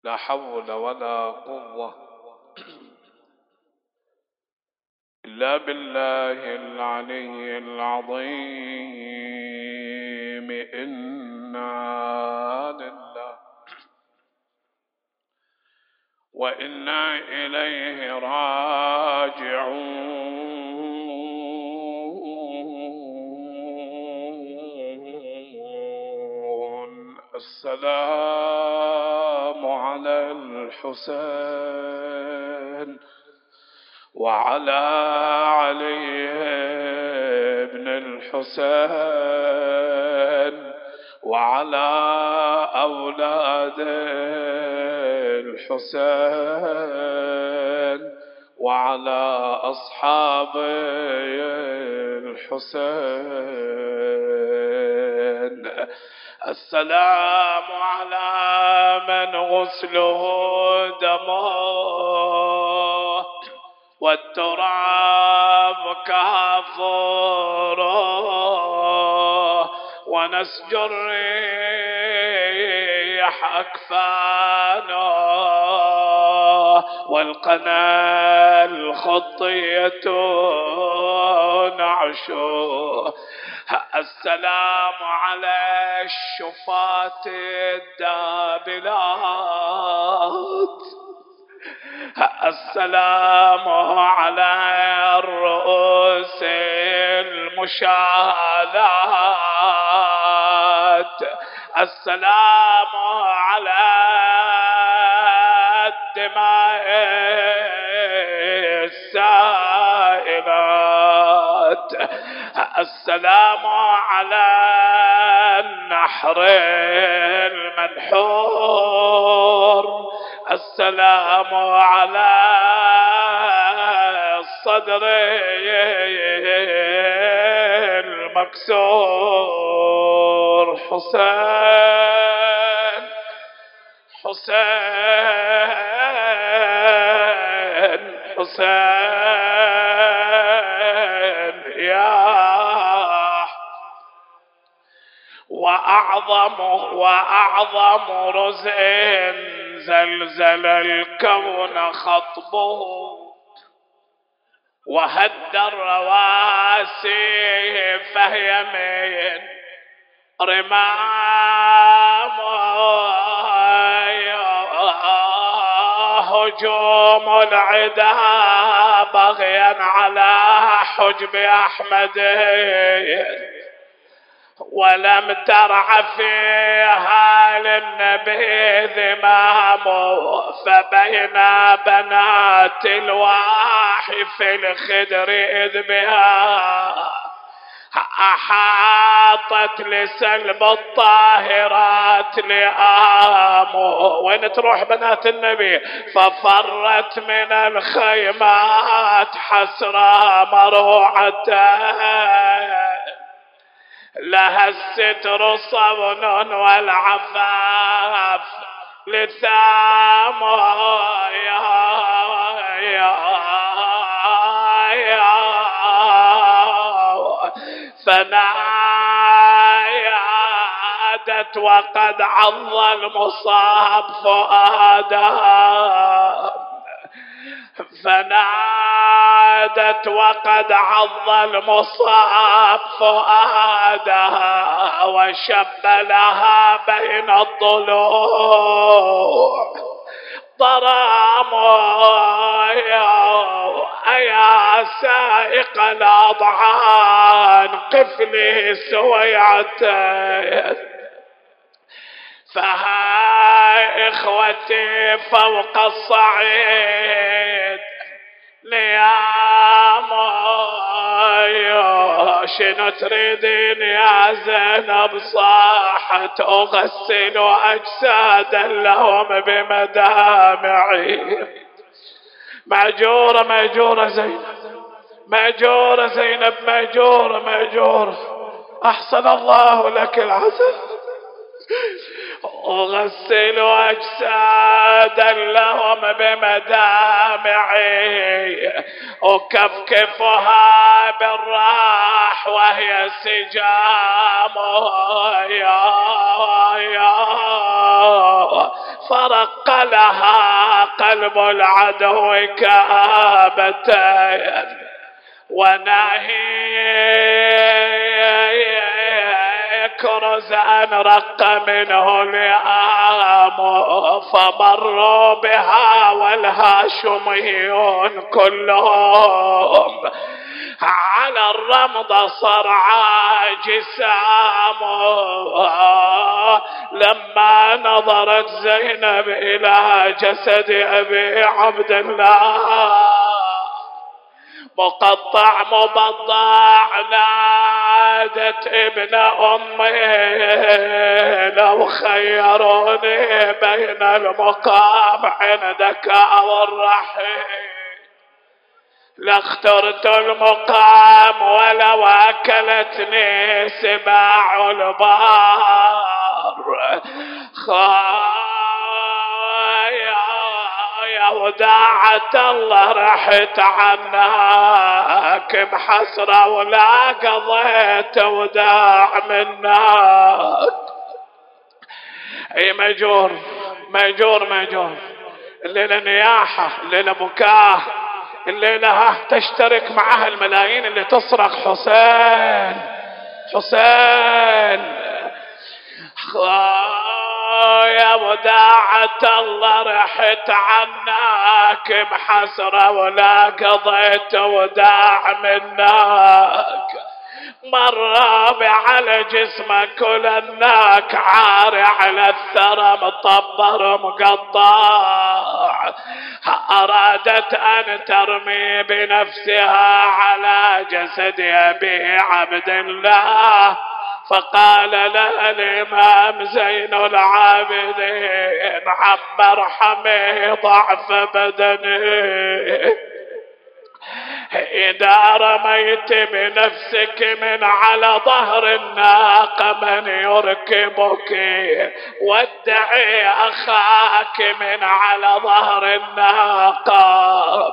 لا حول ولا قوة إلا بالله العلي العظيم. إنا لله وإنا إليه راجعون. السلام على الحسين وعلى علي بن الحسين وعلى أولاد الحسين وعلى أصحاب الحسين. السلام على من غسله دمه والتراب كافره ونسج الريح أكفانه والقنا الخطية نعشه. السلام على الشفاة الدابلات. السلام على الرؤوس المشالات. السلام على الدماء السائلات. السلام على النحر المنحور. السلام على الصدر المكسور. حسين حسين حسين يا وأعظم رزء زلزل الكون خطبه وهد الرواسي فهي من رمام هجوم العدا بغيا على حجب أحمد ولم ترع فيها للنبي ذمامه فبين بنات الواحي في الخدر إذ بها أحاطت لسلب الطاهرات لآمه. وين تروح بنات النبي؟ ففرت من الخيمات حسرة مروعة لها الستر صون والعفاف لثام فنادت وقد عض المصاب فؤادها فنادت وقد عض المصاب فؤادها وشب لها بين الضلوع ضرام يا سائق الأضعان قف لي سويعتين. فها إخوتي فوق الصعيد نيام شنو تريدين يا زينب؟ صاحت أغسل أجسادا لهم بمدامعي. مأجورة زينب، مأجورة زينب، مأجورة. أحسن الله لك العزاء. أغسل أجسادا لهم بمدامعي أكفكفها بالراح وهي سجام فرق لها قلب العدو كآبتين وناهيك رزءا رق منه لئام فمروا بها والهاشميون كلهم على الرمض صرعى جسام. لما نظرت زينب إلى جسد أبي عبد الله مقطع مبضع نادت ابن أمي لو خيروني بين المقام عندك أو الرحيل لاخترت المقام ولو أكلتني سباع البار. يا وداعة الله رحت عنك بحسرة ولا قضيت وداع منك. اي مجور مجور مجور، الليلة نياحة، الليلة بكاه، الليلة تشترك معها الملايين اللي تصرخ حسين حسين. يا وداعة الله رحت عنك بحسرة ولا قضيت وداع منك. مر على جسمك ولناك عاري على الثرى مطبر مقطع. أرادت أن ترمي بنفسها على جسد أبي عبد الله فقال لها الإمام زين العابدين عم ارحمي ضعف بدني. إذا رميت بنفسك من على ظهر الناقة من يركبك وادعي أخاك من على ظهر الناقة.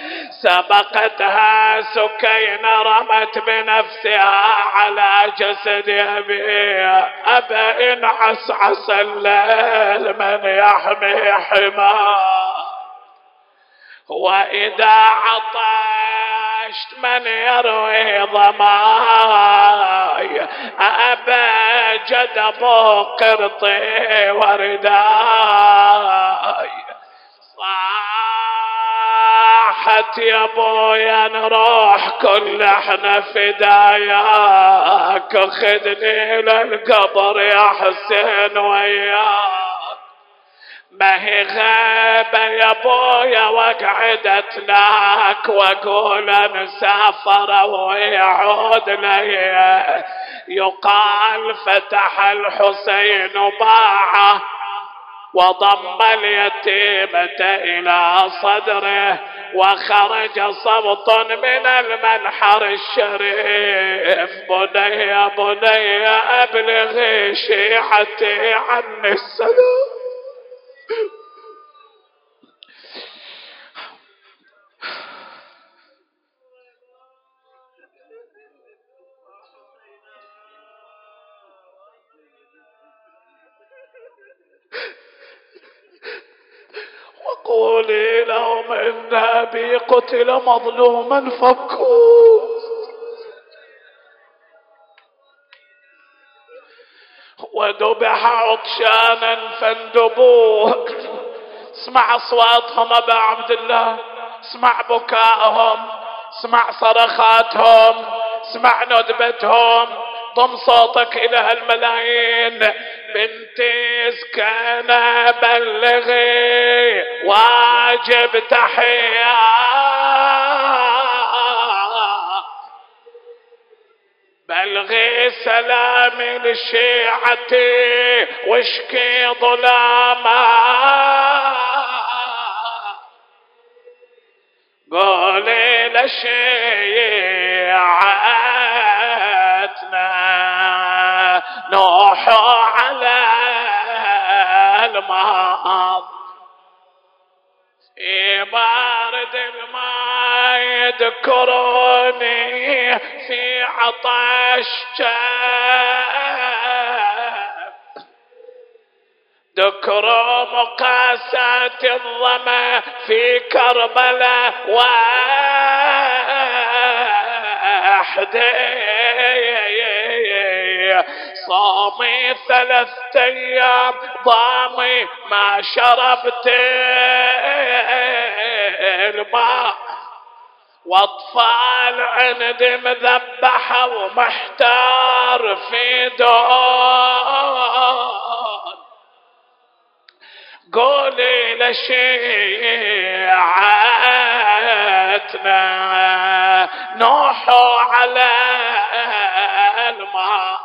سبقتها سكينة رمت بنفسها على جسد أبيها. أبا إن عسعس الليل من يحمي حماه وإذا عطشت من يروي ظماي. أبا جدب قرطي ورداي. صاحت يا ابويا نروح كل احنا فداياك خذني للقبر يا حسين وياك. ما هي غابة يا ابويا وقعدت لك واقول نسافر ويعود لي. يقال فتح الحسين باعه وضم اليتيمة إلى صدره وخرج صوت من المنحر الشريف. بني يا بني أبلغي شيعتي عني السلام. وقولي لهم إن أبي قتل مظلوما فكوه وذبح عطشانا فاندبوه. اسمع أصواتهم أبا عبد الله، اسمع بكائهم، اسمع صرخاتهم، اسمع ندبتهم. ضم صوتك إلى هالملايين. بنتي اسكن بلغي واجب تحية بلغي سلامي لشيعتي واشكي ظلاما. قولي لشيعتنا نوحوا على الماض في بارد الماء يذكروني في عطش ذكر مقاسات الظما في كربلاء وحده، صامي 3 أيام ضامي ما شربت الماء، واطفال عندي مذبحة ومحتار في دون. قولي لشيعتنا نوحوا على الماء.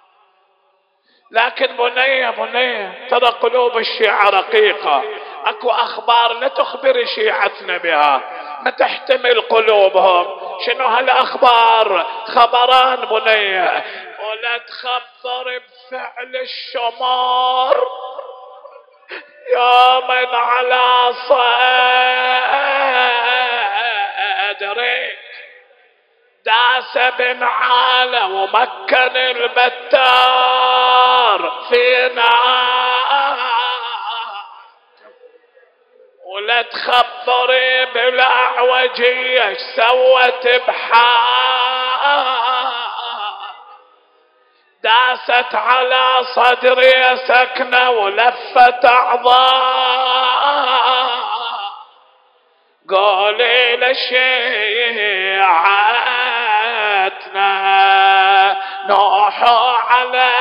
لكن بنية ترى قلوب الشيعة رقيقة، اكو اخبار لا تخبر شيعتنا بها، ما تحتمل قلوبهم. شنو هالاخبار؟ خبران بنية، ولا تخبر بفعل الشمار يا من على صدرك داس بن عالة ومكن البتار فينا، ولا تخبري بالاعوجية ايش سوت بحال، داست على صدري سكنة ولفت أعضاء. قولي لشيعتنا نوحوا على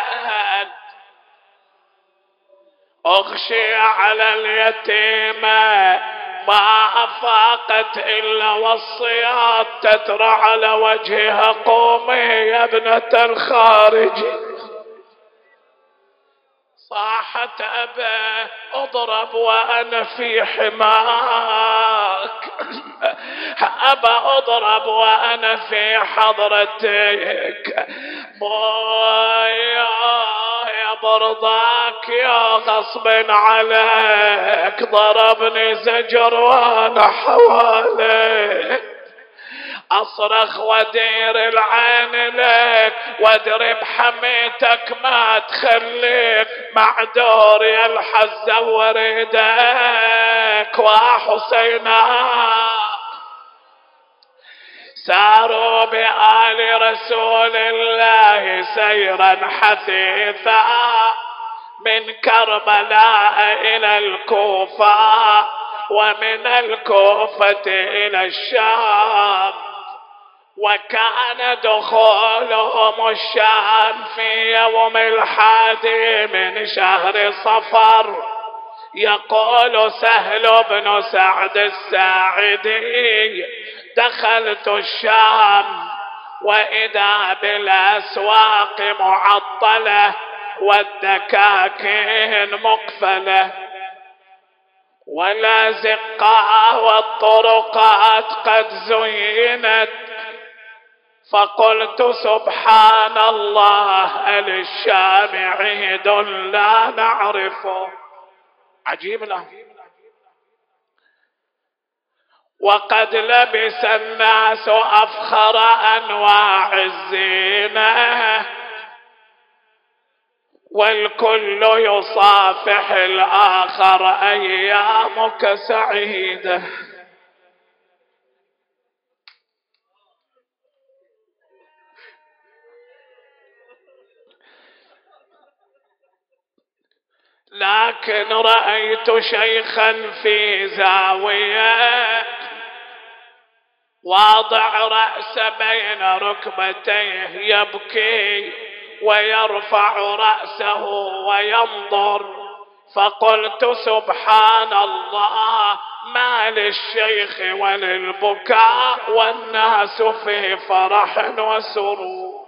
أغشي على اليتيمة ما أفاقت إلا والصياط تترى على وجهها. قومي يا ابنة الخارج. صاحت أبا أضرب وأنا في حماك، أبا أضرب وأنا في حضرتك. يا برضاك يا غصب عليك، ضربني زجر وأنا حواليك. أصرخ ودير العين لك وادرب حميتك ما تخليك، معذور يا الحزة وريدك وحسينا. ساروا بآل رسول الله سيرا حثيثا من كربلاء إلى الكوفة ومن الكوفة إلى الشام، وكان دخولهم الشام في يوم 1 من شهر صفر. يقول سهل بن سعد الساعدي دخلت الشام وإذا بالأسواق معطلة والدكاكين مقفلة ولا زقا والطرقات قد زينت، فقلت سبحان الله للشام عيد لا نعرفه. عجيب الأمر. وقد لبس الناس أفخر أنواع الزينة والكل يصافح الآخر أيامك سعيدة. لكن رأيت شيخا في زاوية واضع رأس بين ركبتيه يبكي ويرفع رأسه وينظر، فقلت سبحان الله ما للشيخ وللبكاء والناس في فرح وسرور.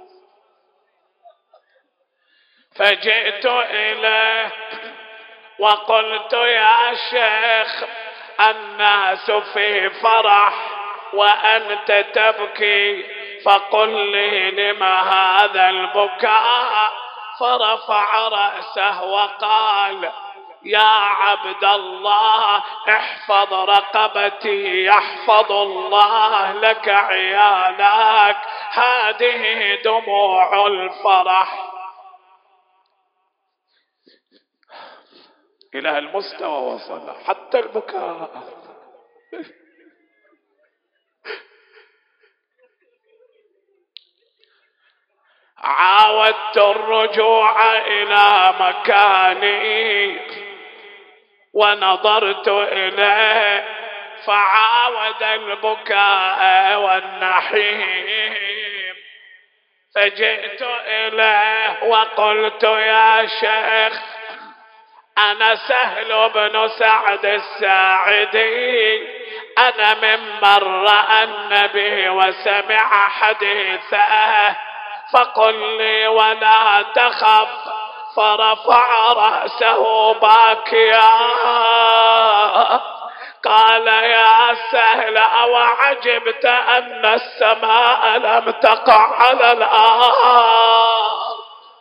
فجئت إليه وقلت يا شيخ الناس في فرح وأنت تبكي، فقل لي لما هذا البكاء؟ فرفع رأسه وقال يا عبد الله احفظ رقبتي يحفظ الله لك عيالك، هذه دموع الفرح. إلى هالمستوى وصل حتى البكاء. عاودت الرجوع إلى مكاني ونظرت إليه فعاود البكاء والنحيب، فجئت إليه وقلت يا شيخ أنا سهل بن سعد الساعدي، أنا ممن رأى النبي وسمع حديثه، فقل لي ولا تخف. فرفع رأسه باكيا قال يا سهل أو عجبت أن السماء لم تقع على الأرض؟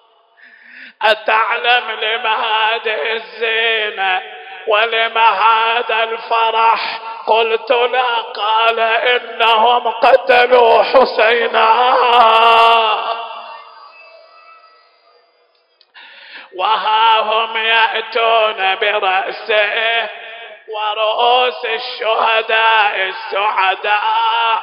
أتعلم لما هذه الزينة ولما هذا الفرح؟ قلت لا. قال إنهم قتلوا حسينا وها هم يأتون برأسه ورؤوس الشهداء السعداء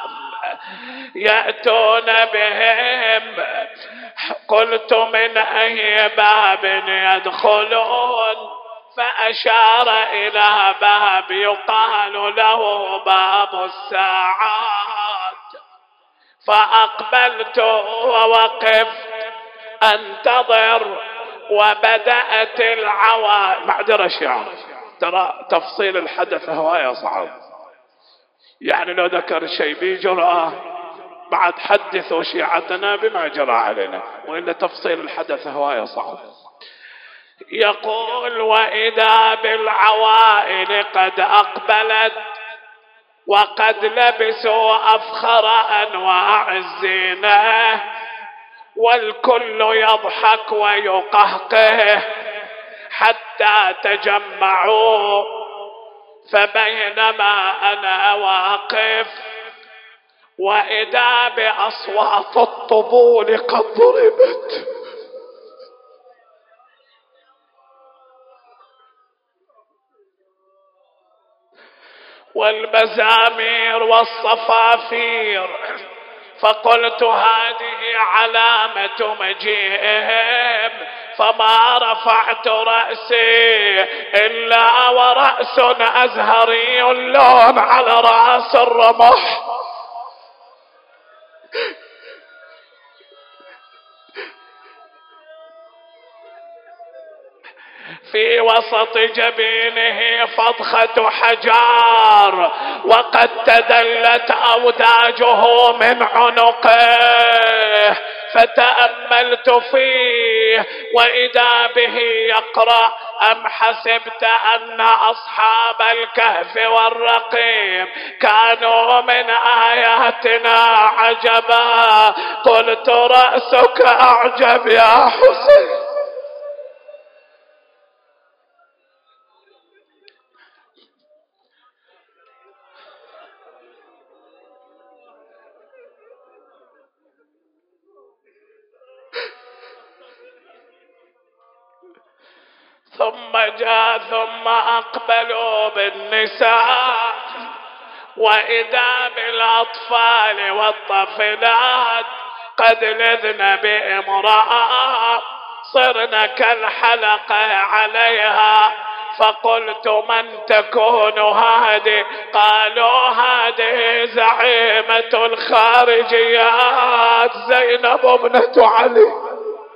يأتون بهم. قلت من أي باب يدخلون؟ فأشار إلى باب يقال له باب الساعات. فأقبلت ووقفت أنتظر وبدأت العوائل. معذرة شعر، ترى تفصيل الحدث هواية صعب، يعني لو ذكر شيء بجرأة بعد حدثوا شيعتنا بما جرى علينا، وإلا تفصيل الحدث هواية صعب. يقول وإذا بالعوائل قد أقبلت وقد لبسوا أفخر أنواع الزينة والكل يضحك ويقهقه حتى تجمعوا. فبينما أنا واقف وإذا بأصوات الطبول قد ضربت والمزامير والصفافير. فقلت هذه علامة مجيئهم، فما رفعت رأسي إلا ورأس أزهري اللون على رأس الرمح. في وسط جبينه فضخة حجار وقد تدلت أوداجه من عنقه. فتأملت فيه وإذا به يقرأ أم حسبت أن أصحاب الكهف والرقيم كانوا من آياتنا عجبا؟ قلت رأسك أعجب يا حسين. ثم أقبلوا بالنساء وإذا بالأطفال والطفلات قد لذن بامرأة صرن كالحلقة عليها. فقلت من تكون هذه؟ قالوا هذه زعيمة الخارجيات زينب ابنة علي.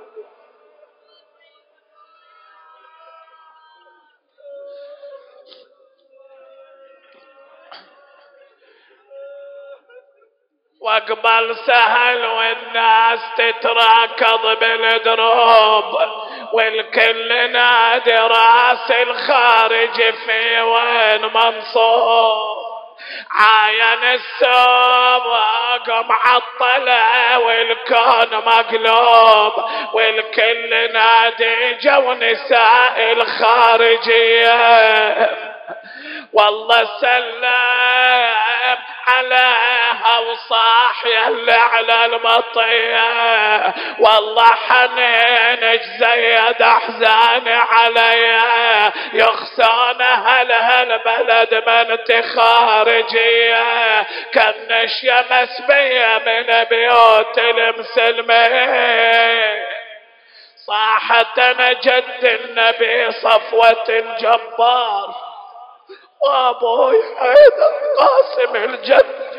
واقبل سهل والناس تتراكض بالدروب والكل نادي راس الخارج في وين منصوب. عاين السوق معطلة والكون مقلوب والكل نادي جو نساء الخارجية. والله سلم عليها وصاح يلي على المطية والله حنينك زيد احزاني عليا يخسون هالبلد من انت خارجية كنش يا مسبية من بيوت المسلمين صاحت انا جد النبي صفوة الجبار وابوي حيدر قاسم الجد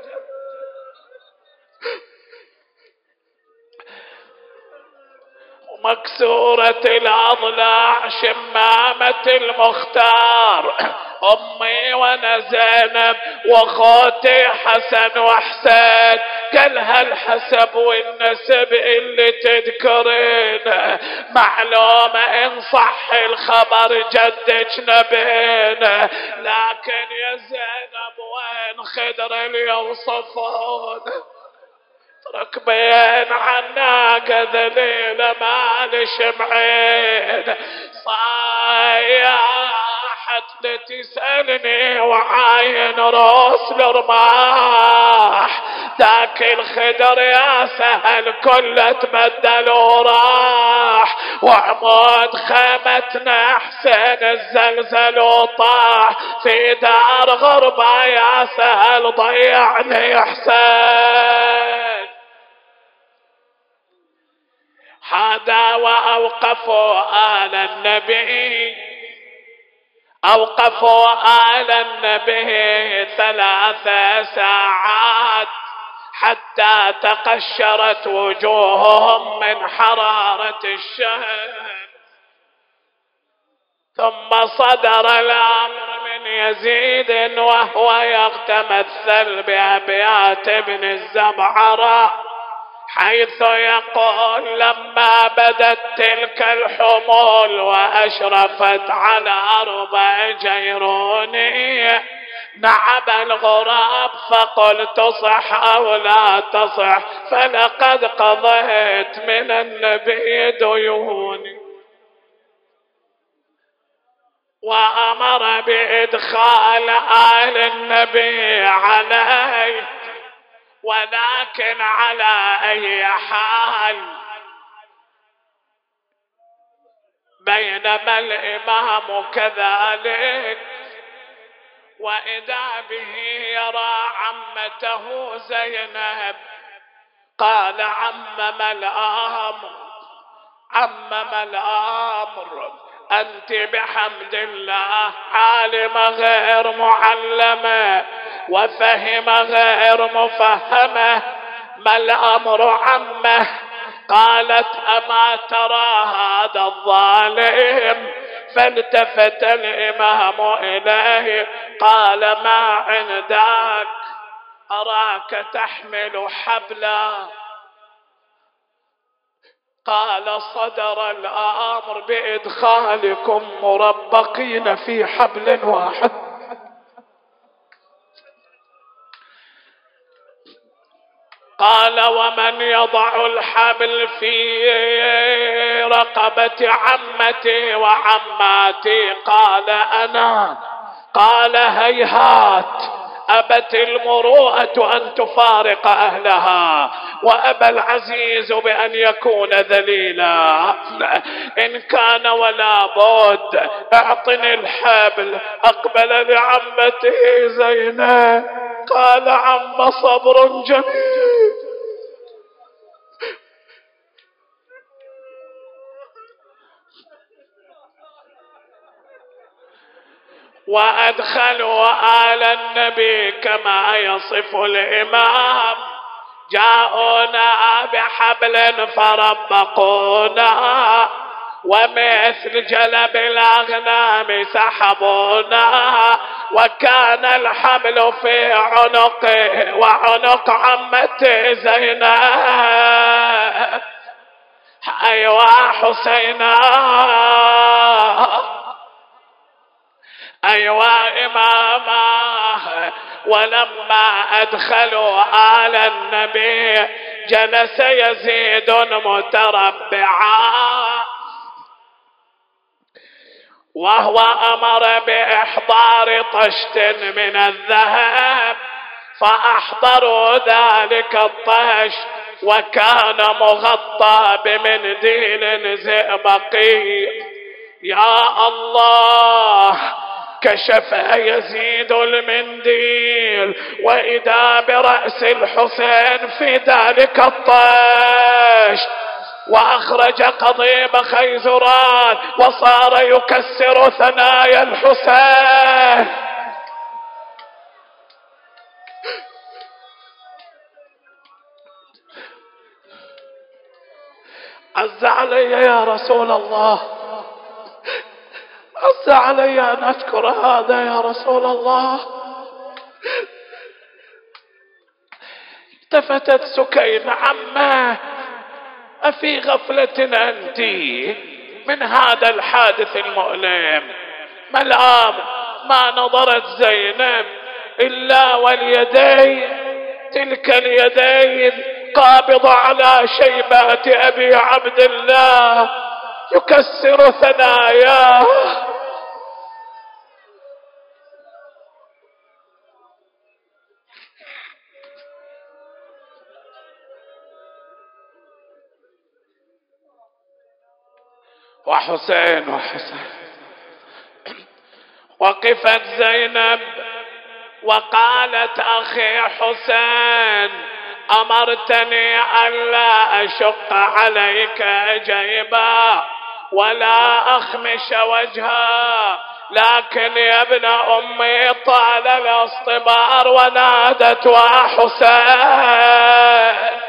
ومكسورة الأضلاع شمامة المختار أمي وأنا زينب وأخوتي حسن وحسين كل هالحسب والنسب اللي تذكرين معلومة إن صح الخبر جدك نبينا لكن يا زينب وين خدر اللي يوصفون ركبين عناقة ذليلة مال شمعين صايحت لتسألني وعاين روس الرماح ذاك الخدر يا سهل كله تبدل وراح وعمود خيمتنا حسين الزلزل وطاح في دار غربة يا سهل ضيعني حسين هذا وأوقفوا آل النبي أوقفوا آل النبي 3 ساعات حتى تقشرت وجوههم من حرارة الشمس ثم صدر الأمر من يزيد وهو يتمثل بأبيات ابن الزبعرة حيث يقول لما بدت تلك الحمول وأشرفت على أربع جيروني نعب الغراب فقلت صح أو لا تصح فلقد قضيت من النبي ديوني وأمر بإدخال آل النبي عليه ولكن على أي حال بينما الإمام كذلك وإذا به يرى عمته زينب قال عمم الأمر أنت بحمد الله عالمة غير معلمة وفهم غير مفهمة ما الأمر عمه قالت أما ترى هذا الظالم فالتفت الإمام إليه قال ما عندك أراك تحمل حبلا قال صدر الأمر بإدخالكم مربقين في حبل واحد قال ومن يضع الحبل في رقبة عمتي وعماتي قال أنا قال هيهات أبت المروءة أن تفارق أهلها وأبى العزيز بأن يكون ذليلا إن كان ولا بد أعطني الحبل أقبل لعمته زينب قال عم صبر جميل وأدخلوا آل النبي كما يصف الإمام جاءونا بحبل فربقونا ومثل جلب الأغنام سحبونا وكان الحبل في عنقه وعنق عمته زينب أيوا حسينا أيوا إماما ولما أدخلوا آل النبي جلس يزيد متربعا وهو أمر بإحضار طشت من الذهب فأحضروا ذلك الطش وكان مغطى بمنديل زئبقي. يا الله، كشف يزيد المنديل وإذا برأس الحسين في ذلك الطش، وأخرج قضيب خيزران وصار يكسر ثنايا الحسين. عز علي يا رسول الله، عز علي أن أذكر هذا يا رسول الله. التفتت سكينة: عماه، أفي غفلة أنت من هذا الحادث المؤلم؟ ما الآن ما نظرت زينب إلا واليدين، تلك اليدين قابضة على شيبات أبي عبد الله يكسر ثناياه. وحسين وقفت زينب وقالت: أخي حسين، أمرتني ألا أشق عليك جيبا ولا أخمش وجها، لكن يا ابن أمي طال الاصطبار. ونادت: وحسين.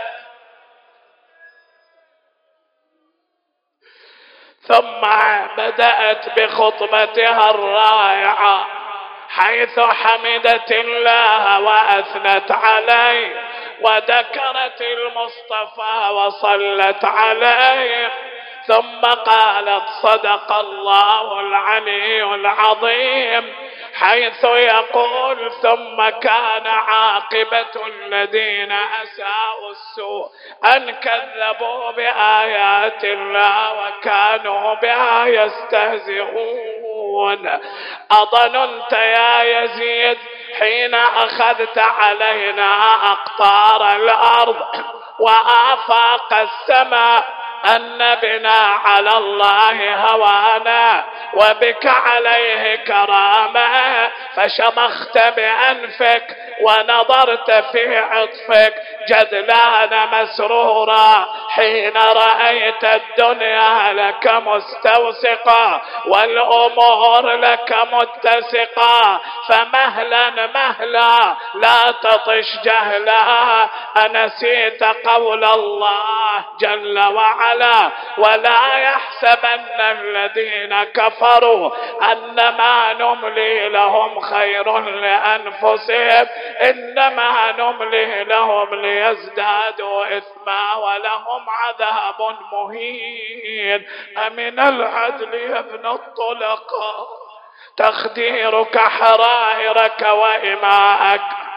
ثم بدأت بخطبتها الرائعة، حيث حمدت الله وأثنت عليه وذكرت المصطفى وصلت عليه، ثم قالت: صدق الله العلي العظيم، حيث يقول: ثم كان عاقبة الذين أساءوا السوء أن كذبوا بآيات الله وكانوا بها يستهزئون. أظننت يا يزيد حين أخذت علينا أقطار الأرض وآفاق السماء أن بنا على الله هوانا وبك عليه كرامة، فشمخت بأنفك ونظرت في عطفك جدلان مسرورا حين رأيت الدنيا لك مستوسقة والأمور لك متسقة، فمهلا مهلا لا تطش جهلا. أنسيت قول الله جل وعلا: ولا يحسبن الذين كفروا أنما نملي لهم خير لأنفسهم إنما نملي لهم ليزدادوا إثما ولهم عذاب مهين. أمن العدل يا ابن الطلقاء تخديرك حرائرك وإماءك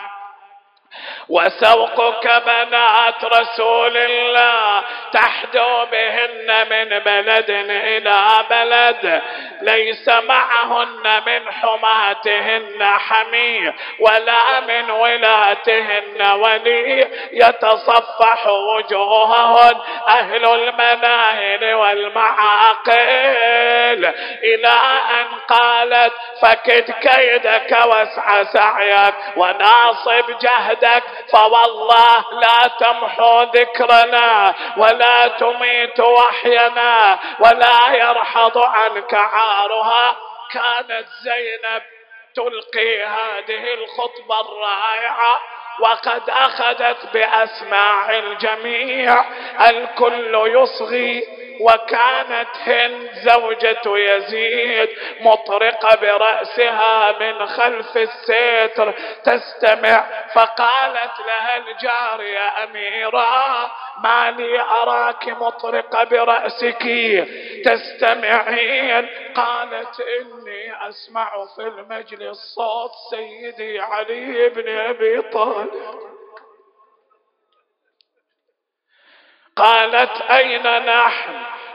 وسوقك بنات رسول الله تحدو بهن من بلد إلى بلد، ليس معهن من حماتهن حمي ولا من ولاتهن ولي، يتصفح وجوههن أهل المناهل والمعاقل، إلى أن قالت: فكد كيدك واسع سعيك وناصب جهدك، فوالله لا تمحو ذكرنا ولا تميت وحينا ولا يرحض عنك عارها. كانت زينب تلقي هذه الخطبة الرائعة وقد أخذت بأسماع الجميع، الكل يصغي، وكانت هند زوجة يزيد مطرقة برأسها من خلف الستر تستمع، فقالت لها الجارية: أميرة، ما لي أراك مطرقة برأسك تستمعين؟ قالت: إني أسمع في المجلس صوت سيدي علي بن أبي طالب. قالت: أين نحن؟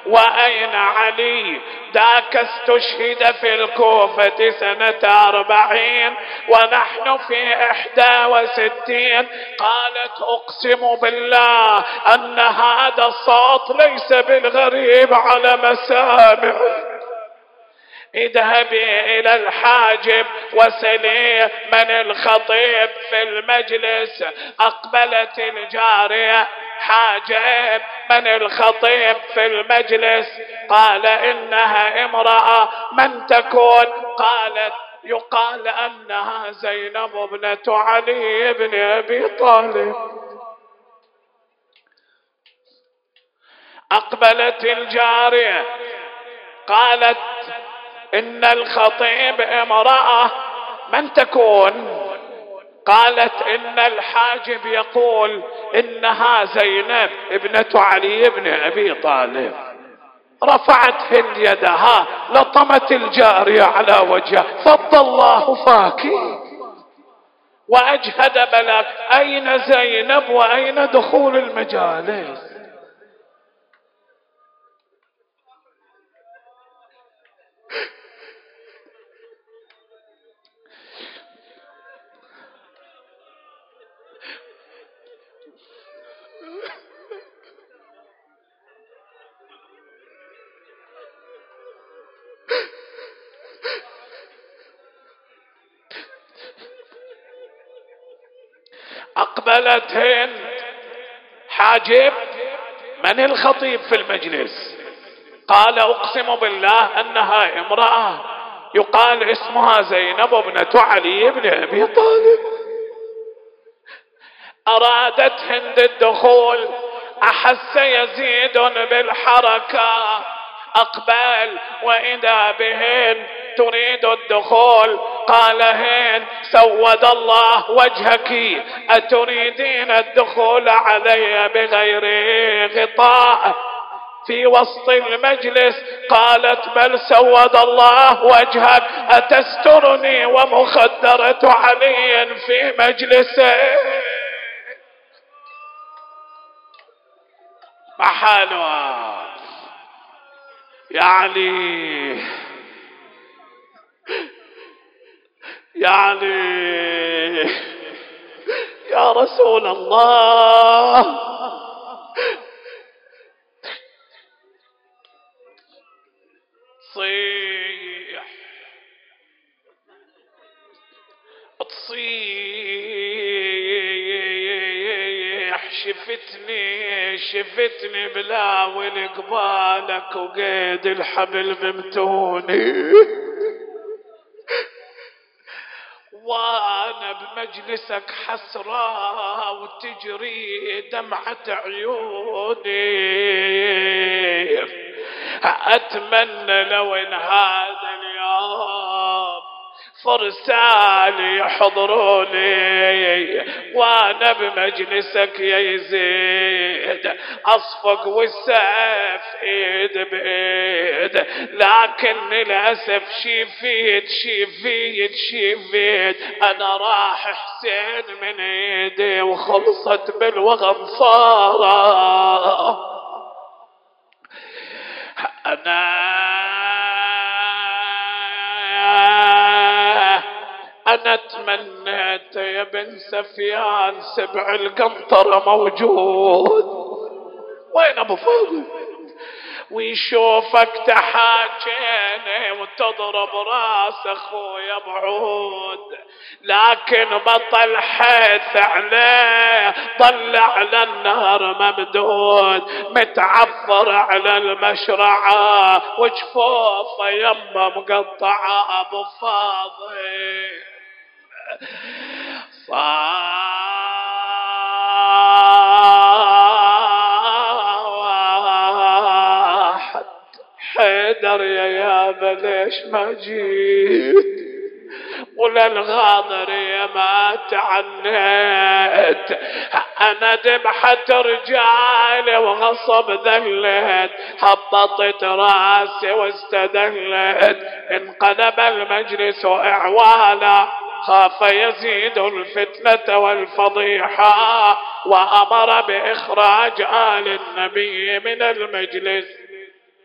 وأين علي؟ ذاك استشهد في الكوفة سنة 40 ونحن في 61. قالت أقسم بالله أن هذا الصوت ليس بالغريب على مسامعي. اذهبي إلى الحاجب وسلي من الخطيب في المجلس. أقبلت الجارية: حاجب، من الخطيب في المجلس؟ قال: إنها امرأة. من تكون؟ قالت: يقال أنها زينب ابنة علي بن أبي طالب. أقبلت الجارية قالت: إن الخطيب امرأة. من تكون؟ قالت: إن الحاجب يقول إنها زينب ابنة علي بن أبي طالب. رفعت هند يدها، لطمت الجارية على وجهها: فض الله فاك وأجهد بلاك. أين زينب وأين دخول المجالس؟ أقبلت هند: حاجب، من الخطيب في المجلس؟ قال: أقسم بالله أنها امرأة يقال اسمها زينب ابنة علي بن أبي طالب. أرادت هند الدخول، أحس يزيد بالحركة، أقبل وإذا بهن تريد الدخول. قال: هند سود الله وجهك، أتريدين الدخول علي بغير غطاء في وسط المجلس؟ قالت: بل سود الله وجهك، أتسترني ومخدرة علي في مجلسه؟ محالها يا علي، يا علي، يا رسول الله. تصيح شفتني بلا والقبالك وقيد الحبل بمتوني، وانا بمجلسك حسرة وتجري دمعة عيوني. اتمنى لو ان هذا اليوم فرسالي يحضروني وانا بمجلسك يا يزيد، اصفق والسيف ايد بايد، لكن للاسف شيفيت انا راح حسين من ايدي وخلصت بالوغم صارة. أنا تمنيت يا بن سفيان سبع القنطرة موجود، وين أبو فاضل؟ ويشوفك تحاكيني وتضرب راس أخويا بعود، لكن بطل حيث عليه ضل على النهر ممدود، متعفر على المشرعة وجفوفه يمه مقطعة. أبو فاضل حيدر يا يابا ليش ما جيت؟ ولا الغاضر يا ما تعنيت؟ انا ذبحت رجالي وغصب ذلت، هبطت راسي واستدلت، انقلب المجلس اعوالا، خاف يزيد الفتنة والفضيحة وامر باخراج آل النبي من المجلس.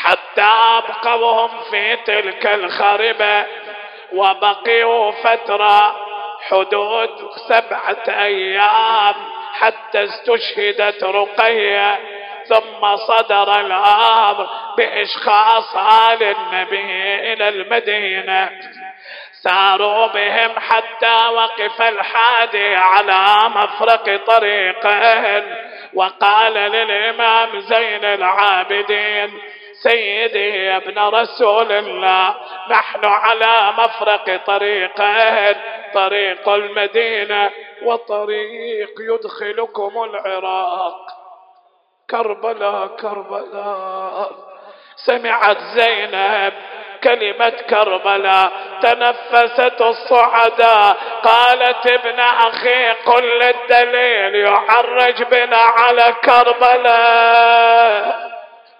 حتى أبقوهم في تلك الخربة، وبقيوا فترة حدود 7 أيام حتى استشهدت رقية. ثم صدر الأمر بإشخاص آل النبي إلى المدينة. ساروا بهم حتى وقف الحادي على مفرق طريقين، وقال للإمام زين العابدين: سيدي يا ابن رسول الله، نحن على مفرق طريقين، طريق المدينة وطريق يدخلكم العراق. كربلاء كربلاء. سمعت زينب كلمة كربلاء، تنفست الصعداء، قالت: ابن أخي قل للدليل يعرج بنا على كربلاء.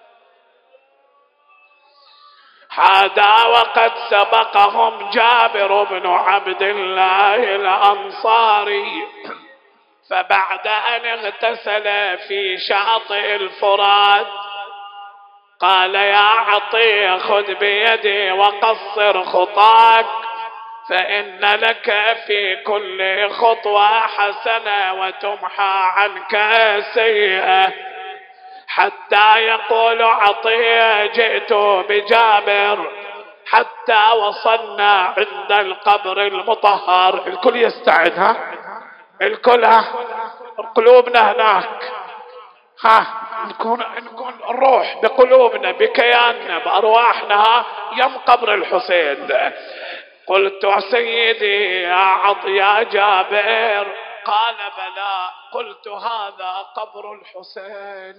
هذا وقد سبقهم جابر بن عبد الله الأنصاري، فبعد أن اغتسل في شاطئ الفرات قال: يا عطية خذ بيدي وقصر خطاك، فإن لك في كل خطوة حسنة وتمحى عنك سيئة. حتى يقول عطية: جئت بجابر حتى وصلنا عند القبر المطهر. الكل يستعد، ها الكل، قلوبنا هناك، نكون نروح بقلوبنا بكياننا بأرواحنا يم قبر الحسين. قلت: سيدي يا جابر. قال: بلى. قلت: هذا قبر الحسين.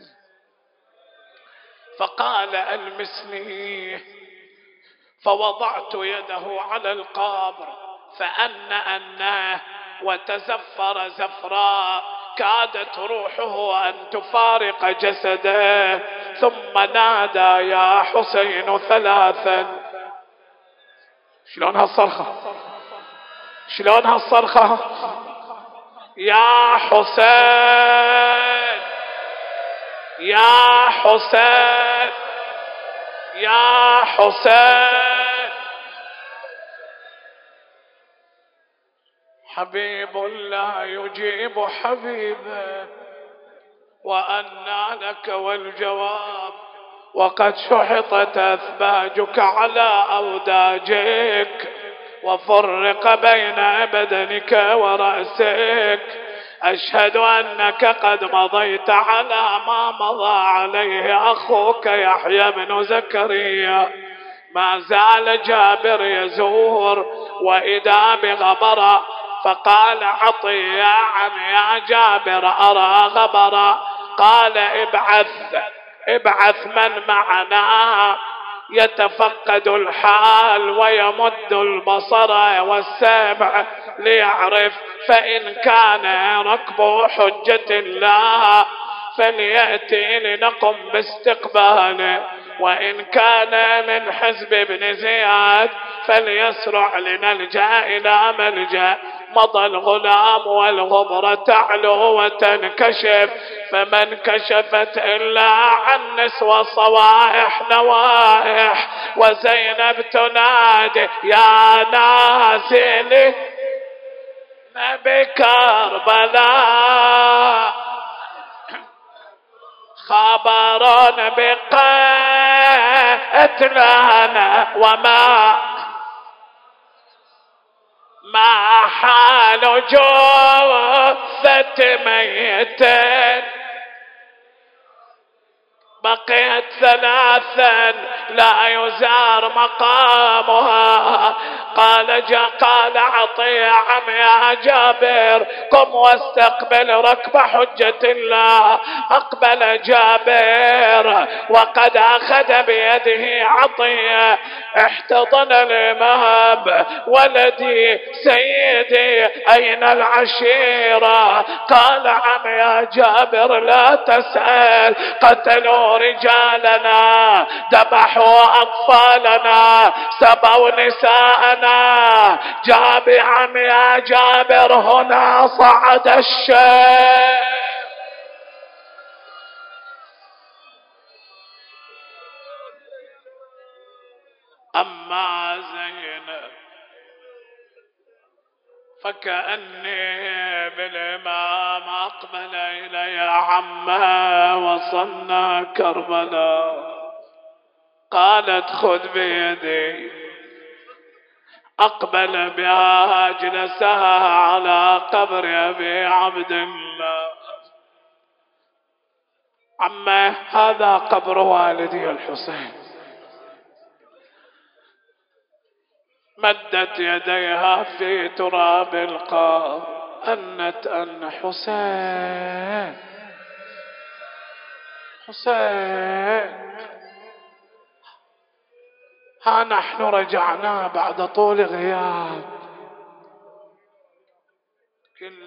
فقال: ألمسني. فوضعت يده على القبر فأنأناه وتزفر زفراء كادت روحه أن تفارق جسده، ثم نادى: يا حسين 3. شلون هالصرخة؟ شلون هالصرخة؟ يا حسين يا حسين يا حسين. حبيب لا يجيب حبيبه، وأنى لك والجواب، وقد شحطت أثباجك على أوداجك، وفرق بين بدنك ورأسك. أشهد أنك قد مضيت على ما مضى عليه أخوك يحيى بن زكريا. ما زال جابر يزور وإذا بغبرة، فقال عطية: عم يا جابر أرى غبرة. قال: ابعث من معنا يتفقد الحال ويمد البصر والسمع ليعرف، فإن كان ركب حجة الله فليأتي لنقم باستقباله، وإن كان من حزب ابن زياد فليسرع لنلجأ إلى ملجأ. مضى الغلام والغبرة تعلو وتنكشف، فمن كشفت إلا عن نسوة صوائح نوائح، وزينب تنادي: يا نازل بكربلاء خبرون بقتلنا، وما حال جثة ميت. بقيت 3 لا يزار مقامها. قال عطية: عم يا جابر قم واستقبل ركب حجة الله. أقبل جابر وقد أخذ بيده عطية. احتضن الإمام: ولدي سيدي أين العشيرة؟ قال: عم يا جابر لا تسأل، قتلوا رجالنا، ذبحوا أطفالنا، سبوا نساءنا. عم يا جابر هنا صعد الشيخ. فكأني بالإمام أقبل إلي عمه وصلنا كربلاء. قالت خذ بيدي، أقبل بها أجلسها على قبر أبي عبد الله. عمه هذا قبر والدي الحسين. مدت يديها في تراب القبر، أنت أن حسين حسين. ها نحن رجعنا بعد طول غياب. كل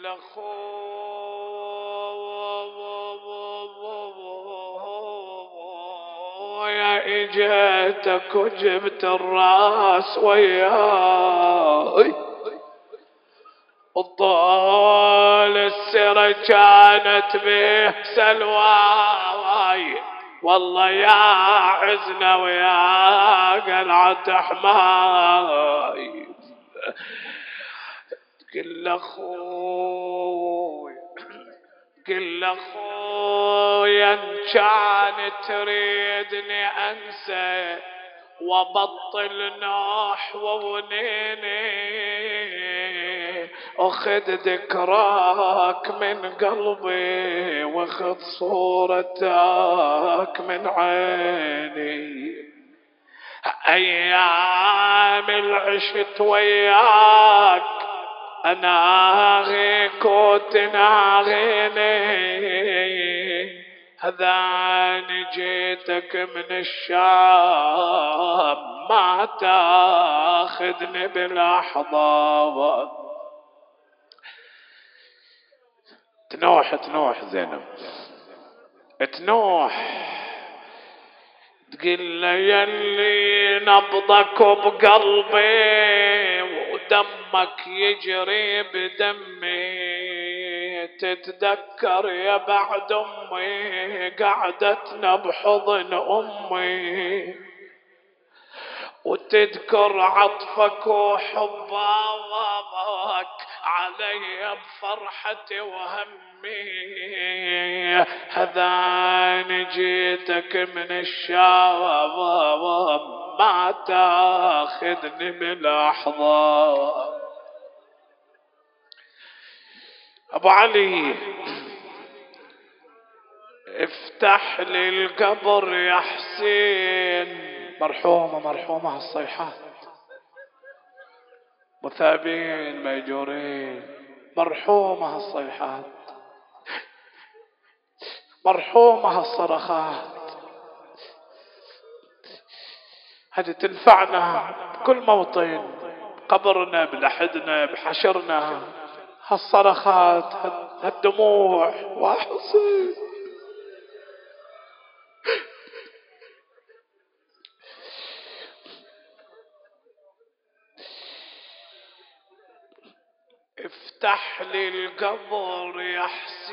يا اجيتك وجبت الراس وياي، وطول السرة كانت به سلواي، والله يا عزنا ويا قلعة حماي. كل اخويا ان كان تريدني انسى وبطل نوح ونيني، اخذ ذكراك من قلبي واخذ صورتك من عيني. ايام العشت وياك اناغيك وتناغيني، هذاني جيتك من الشام ما تاخذني بلحظة. تنوح زينب، تنوح تقول لي يلي نبضك بقلبي ودمك يجري بدمي، تتذكر يا بعد امي قعدتنا بحضن امي، وتذكر عطفك وحبك علي بفرحتي وهمي. هذاني جيتك من الشام ما تاخذني بلحظة. ابو علي افتح لي القبر يا حسين. مرحومة هالصيحات، مثابين ميجورين، مرحومة هالصيحات، مرحومة هالصرخات، هذه تنفعنا بكل موطن، قبرنا بلحدنا بحشرنا. هالصرخات هالدموع وحسين. افتح لي القبر يا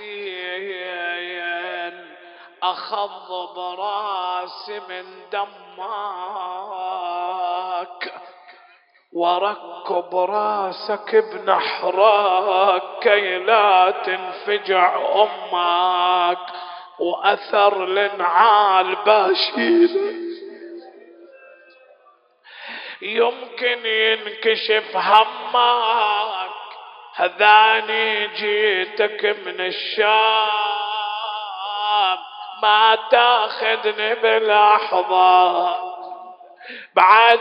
حسين، اخض براسي من دمك وركب راسك بنحرك كي لا تنفجع امك، واثر الانعال باشيل يمكن ينكشف همك. هذاني جيتك من الشام ما تاخذني بلحظة. بعد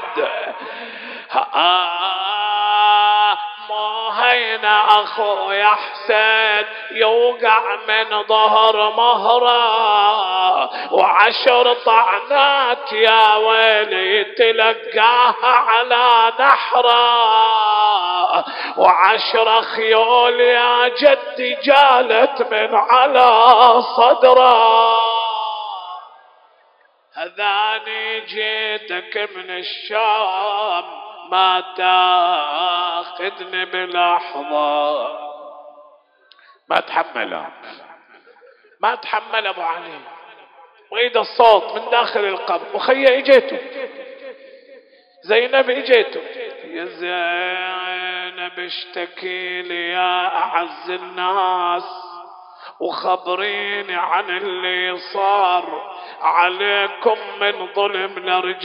مو هينا اخويا حسين يوقع من ظهر مهره، و10 طعنات يا ويلي تلقاها على نحره، و10 خيول يا جدي جالت من على صدره. هذاني جيتك من الشام ما تاخذني بلحظة. ما تحمل ابو علي، وإذا الصوت من داخل القبر وخي اجيته زينب، اجيته يا زينب زينب اشتكي لي يا أعز الناس وخبريني عن اللي صار عليكم من ظلم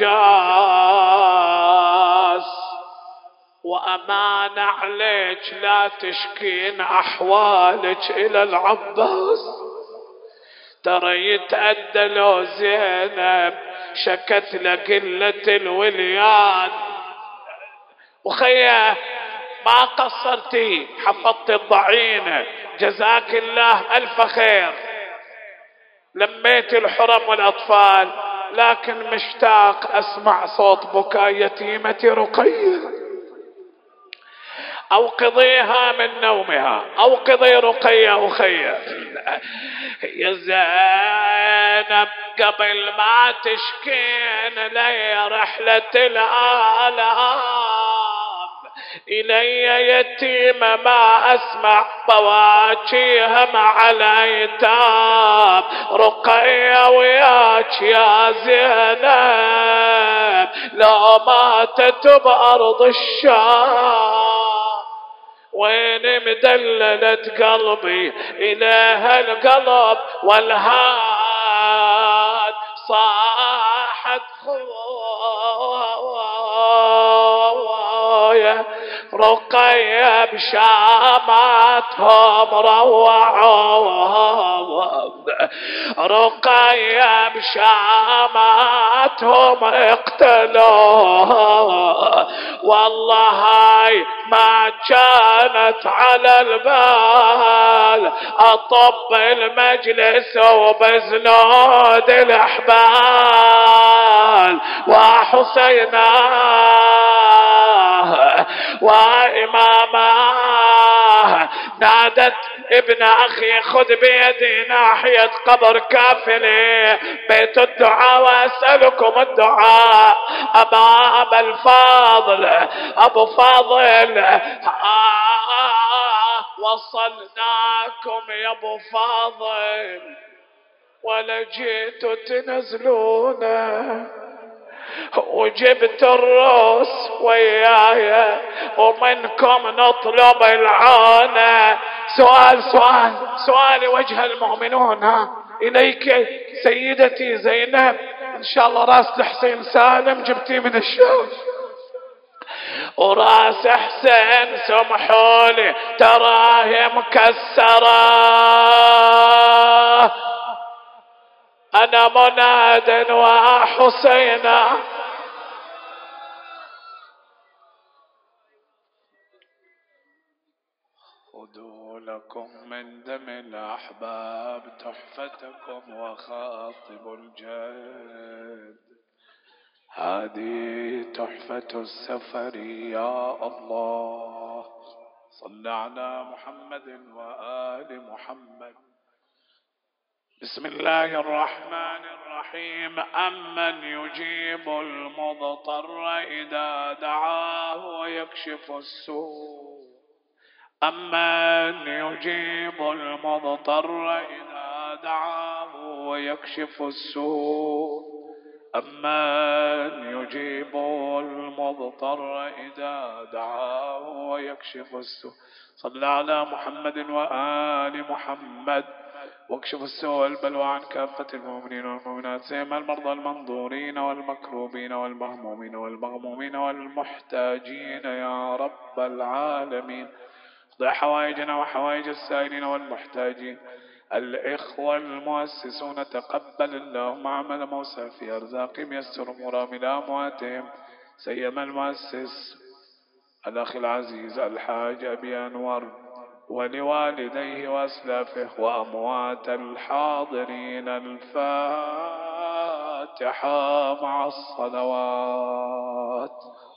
نرجاس، وأمان عليك لا تشكين أحوالك إلى العباس، ترى يتأدى لو زينب شكت لقلة الوليان. وخيه ما قصرتي، حفظت الضعينة، جزاك الله ألف خير، لميت الحرم والأطفال، لكن مشتاق أسمع صوت بكاء يتيمة رقية. أوقظيها من نومها، أوقظي رقية أخية. يا زينب قبل ما تشكين لي رحلة الآلام، إلي يتيمة ما أسمع بواكيها مع الأيتام، رقية وياك يا زينب لو ماتت بأرض الشام، وين مدللت قلبي إله القلب والهاد، صاحت خويا رقية بشاماتهم روعوا، رقية بشاماتهم اقتلوا، والله هاي ما كانت على البال، أطب المجلس وبزنود الأحبال، وحسينا وإمامه نادت ابن أخي خذ بيدي ناحية قبر كافلي بيت الدعاء وأسألكم الدعاء أمام الفاضل أبو فاضل. وصلناكم يا أبو فاضل ولا جيتوا تنزلونا، وجبت الروس وياي ومنكم نطلب العانة. سؤالي وجه المؤمنون إليك سيدتي زينب، إن شاء الله راس الحسين سالم جبتيه من الشام، وراس حسين سمحولي تراه مكسرة، أنا مناد وحسينا. خذوا لكم من دم الأحباب تحفتكم وخاطب الجد، هذه تحفة السفر يا الله. صل على محمد وآل محمد. بسم الله الرحمن الرحيم. أمن يجيب المضطر إذا دعاه ويكشف السوء، أمن يجيب المضطر إذا دعاه ويكشف السوء، أمن يجيب المضطر إذا دعاه ويكشف السوء. صل على محمد وآل محمد واكشف السوء والبلوى عن كافة المؤمنين والمؤمنات، سيما المرضى المنظورين والمكروبين والمهمومين والمغمومين والمحتاجين يا رب العالمين. اقضي حوائجنا وحوائج السائلين والمحتاجين. الإخوة المؤسسون تقبل اللهم عمل موسى في أرزاقهم، يسر أمورهم إلى أمواتهم، سيما المؤسس الأخ العزيز الحاج أبي أنور ولوالديه وأسلافه وأموات الحاضرين. الفاتحة مع الصلوات.